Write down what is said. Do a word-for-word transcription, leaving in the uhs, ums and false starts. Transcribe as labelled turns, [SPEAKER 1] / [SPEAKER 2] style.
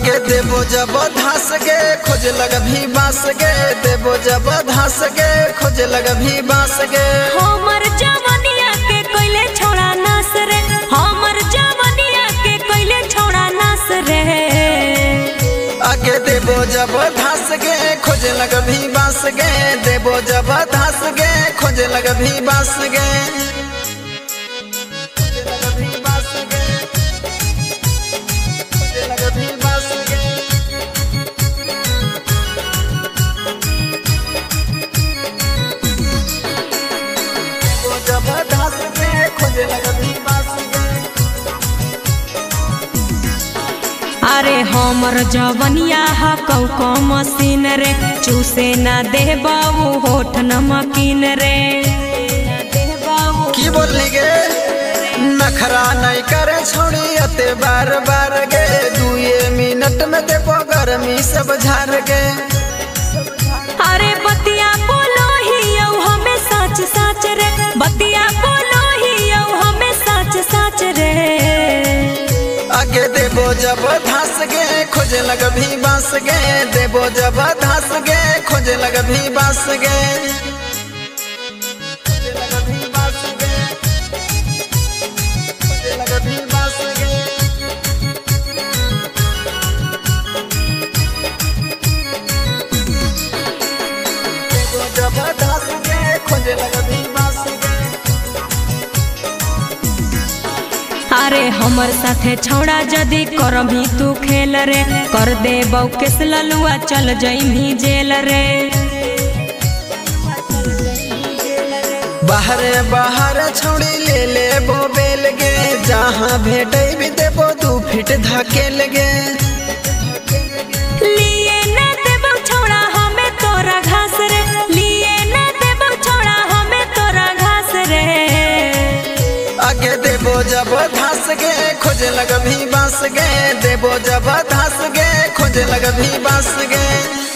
[SPEAKER 1] आगे देबो जब धास गे खोज लग भी बास गे देबो जब धास गे खोज लग भी बास गे
[SPEAKER 2] हमर जवनिया के कोइले छोड़ा नास रे हमर जवनिया के कोइले छोड़ा नास रे
[SPEAKER 1] आगे देबो जब धास गे खोज लग भी बास गे देबो जब धास गे खोज लग भी बास गे
[SPEAKER 2] अरे हमर जवनिया हा कौ को मशीन रे चूसे ना दे बाबू होठ नमकीन रे
[SPEAKER 1] की बोलनी गे नखरा नहीं करे छोड़ी अते बार बार गे दुए मिनट में देखो गर्मी सब झार गे
[SPEAKER 2] अरे बतिया बोलो ही यौ हमें सच सच रे बतिया बोलो ही यौ हमें सच सच रे
[SPEAKER 1] आगे देबो जब धास गे खोज लग भी बास गे देबो जब धास गे खोज लग भी बास गे
[SPEAKER 2] अरे हमर साथे छौड़ा जदी करभी तू खेल रे कर दे बौ केस ललुआ चल जइमी जेल रे
[SPEAKER 1] बाहर बाहर छौड़ी ले ले बो बेल गे जहाँ भेटे भी देबो दू फीट धकेल गे
[SPEAKER 2] लिए ना देबो छौड़ा हमें तोरा घास रे लिए ना देबो छौड़ा हमें तोरा घास रे
[SPEAKER 1] आगे देबो जब धास गे खोज लग भी बास गे देबो जब धास गे खोज लग भी बास गे।